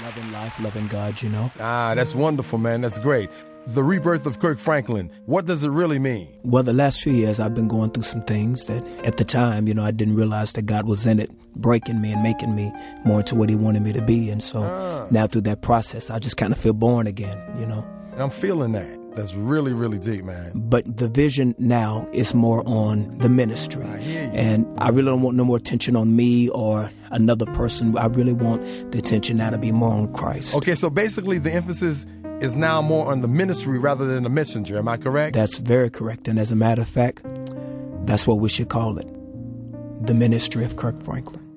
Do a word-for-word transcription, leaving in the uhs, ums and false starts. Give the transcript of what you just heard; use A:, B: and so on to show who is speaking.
A: Loving life, loving God, you know.
B: Ah, that's wonderful, man. That's great. The rebirth of Kirk Franklin, what does it really mean?
A: Well, the last few years I've been going through some things that at the time, you know, I didn't realize that God was in it, breaking me and making me more into what he wanted me to be. And so ah. now through that process, I just kind of feel born again, you know.
B: I'm feeling that. That's really, really deep, man.
A: But the vision now is more on the ministry.
B: I hear you.
A: And I really don't want no more attention on me or another person. I really want the attention now to be more on Christ.
B: Okay, so basically the emphasis is now more on the ministry rather than the messenger. Am I correct?
A: That's very correct. And as a matter of fact, that's what we should call it. The ministry of Kirk Franklin.